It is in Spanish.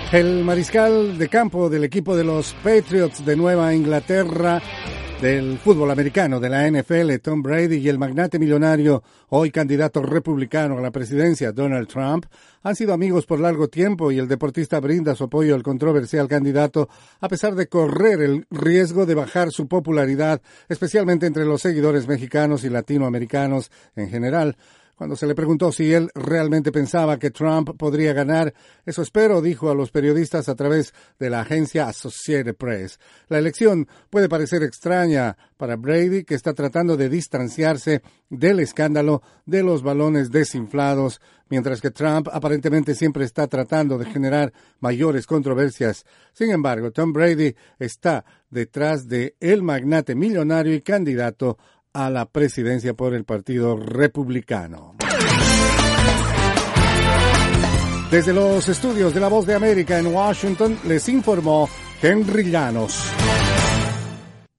El mariscal de campo del equipo de los Patriots de Nueva Inglaterra del fútbol americano de la NFL, Tom Brady, y el magnate millonario, hoy candidato republicano a la presidencia, Donald Trump, han sido amigos por largo tiempo y el deportista brinda su apoyo al controversial candidato a pesar de correr el riesgo de bajar su popularidad, especialmente entre los seguidores mexicanos y latinoamericanos en general. Cuando se le preguntó si él realmente pensaba que Trump podría ganar, eso espero, dijo a los periodistas a través de la agencia Associated Press. La elección puede parecer extraña para Brady, que está tratando de distanciarse del escándalo de los balones desinflados, mientras que Trump aparentemente siempre está tratando de generar mayores controversias. Sin embargo, Tom Brady está detrás de el magnate millonario y candidato a la presidencia por el Partido Republicano. Desde los estudios de La Voz de América en Washington, les informó Henry Llanos.